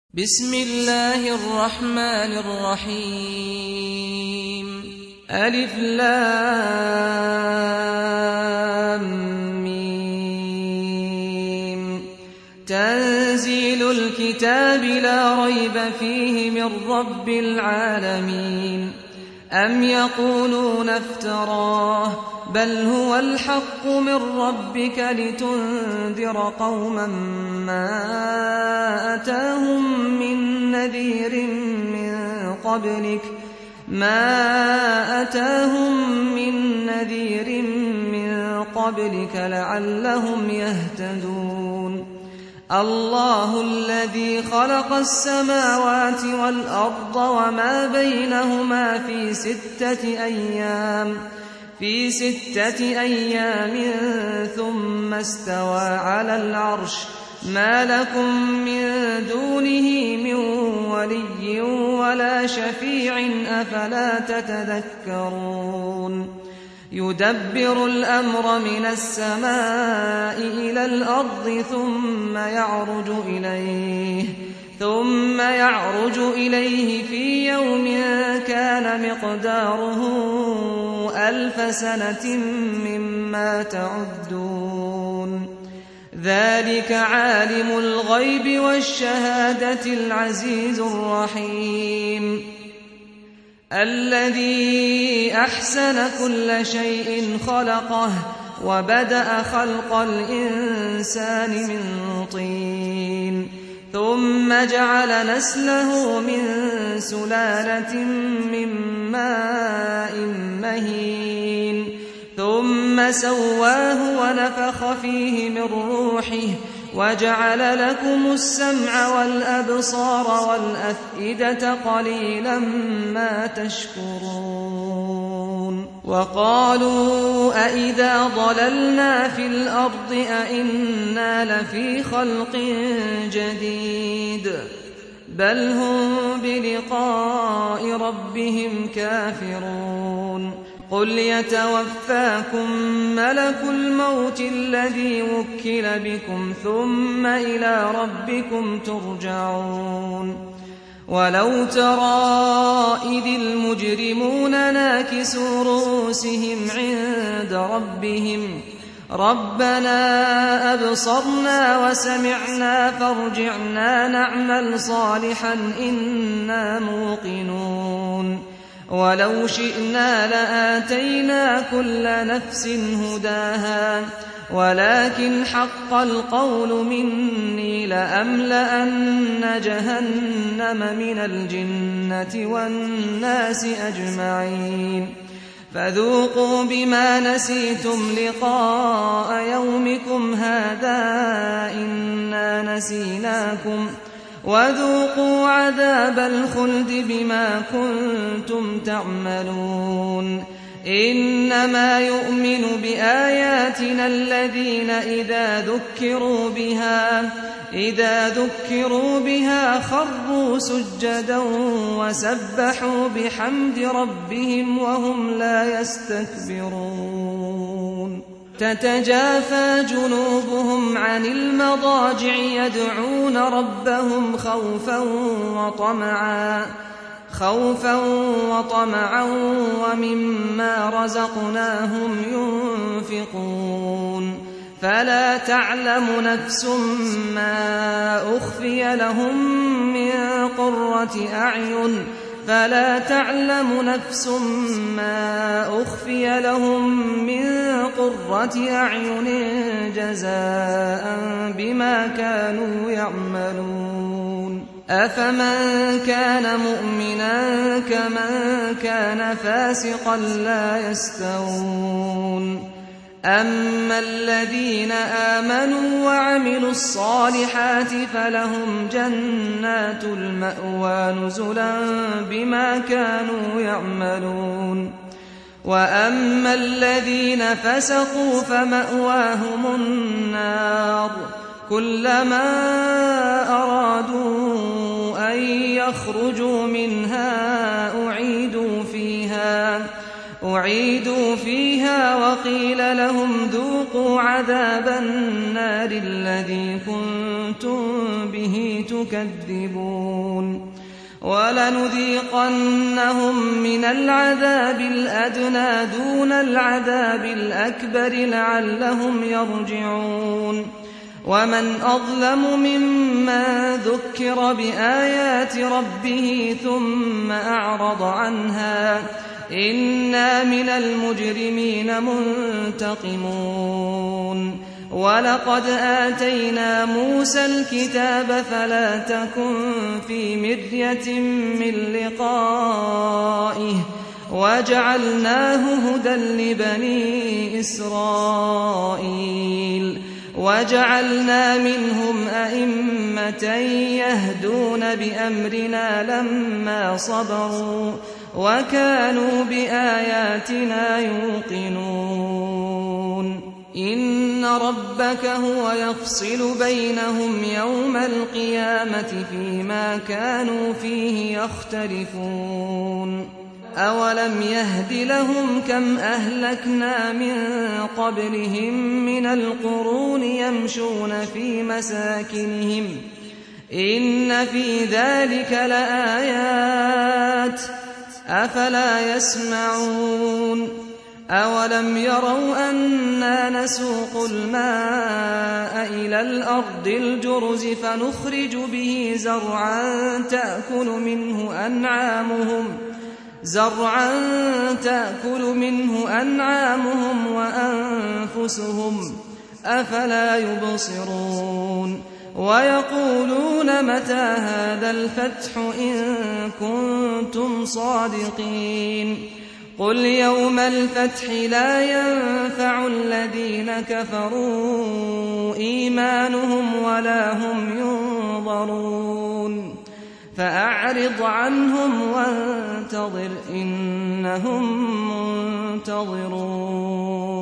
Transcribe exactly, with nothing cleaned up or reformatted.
بسم الله الرحمن الرحيم ألف لام ميم تنزيل الكتاب لا ريب فيه من رب العالمين أم يقولون افتراه بل هو الحق من ربك لتنذر قوما ما أتاهم من نذير من قبلك ما أتاهم من نذير من قبلك لعلهم يهتدون الله الذي خلق السماوات والأرض وما بينهما في ستة أيام في ستة أيام ثم استوى على العرش ما لكم من دونه من ولي ولا شفيع أفلا تتذكرون يدبر الأمر من السماء إلى الأرض ثم يعرج إليه ثم يعرج إليه في يوم كان مقداره ألف سنة مما تعدون ذلك عالم الغيب والشهادة العزيز الرحيم الذي أحسن كل شيء خلقه وبدأ خلق الإنسان من طين ثم جعل نسله من سلالة من ماء مهين ثم سواه ونفخ فيه من روحه وجعل لكم السمع والأبصار والأفئدة قليلا ما تشكرون وقالوا أئذا ضللنا في الأرض أئنا لفي خلق جديد بل هم بلقاء ربهم كافرون قل يتوفاكم ملك الموت الذي وكل بكم ثم إلى ربكم ترجعون ولو ترى إذ المجرمون ناكسوا رؤوسهم عند ربهم ربنا أبصرنا وسمعنا فارجعنا نعمل صالحا إنا موقنون ولو شئنا لآتينا كل نفس هداها ولكن حق القول مني لأملأن جهنم من الجنة والناس أجمعين فذوقوا بما نسيتم لقاء يومكم هذا إنا نسيناكم وذوقوا عذاب الخلد بما كنتم تعملون إنما يؤمن بآياتنا الذين إذا ذكروا بها إذا ذكروا بها خروا سجدا وسبحوا بحمد ربهم وهم لا يستكبرون تتجافى جنوبهم عن المضاجع يدعون ربهم خوفا وطمعا خوفا وطمعا ومما رزقناهم ينفقون فلا تعلم نفس ما أخفي لهم من قرة أعين فلا تعلم نفس ما أخفي لهم من قرة أعين جزاء بما كانوا يعملون أفمن كان مؤمنا كمن كان فاسقا لا يستوون أما الذين آمنوا وعملوا الصالحات فلهم جنات المأوى نزلا بما كانوا يعملون وأما الذين فسقوا فمأواهم النار كلما أرادوا أن يخرجوا منها أعيدوا فيها أعيدوا فيها وقيل لهم ذوقوا عذاب النار الذي كنتم به تكذبون تكذبون ولنذيقنهم من العذاب الأدنى دون العذاب الأكبر لعلهم يرجعون ومن أظلم ممن ذكر بآيات ربه ثم أعرض عنها إنا من المجرمين منتقمون ولقد آتينا موسى الكتاب فلا تكن في مرية من لقائه وجعلناه هدى لبني إسرائيل وجعلنا منهم أئمة يهدون بأمرنا لما صبروا وكانوا بآياتنا يوقنون إن ربك هو يفصل بينهم يوم القيامة فيما كانوا فيه يختلفون أولم يهد لهم كم أهلكنا من قبلهم من القرون يمشون في مساكنهم إن في ذلك لآيات أفلا يسمعون أولم يروا أنا نسوق الماء إلى الأرض الجرز فنخرج به زرعا تأكل منه أنعامهم زرعا تأكل منه أنعامهم وأنفسهم أفلا يبصرون ويقولون متى هذا الفتح إن كنتم صادقين قل يوم الفتح لا ينفع الذين كفروا إيمانهم ولا هم ينظرون فأعرض عنهم وانتظر إنهم منتظرون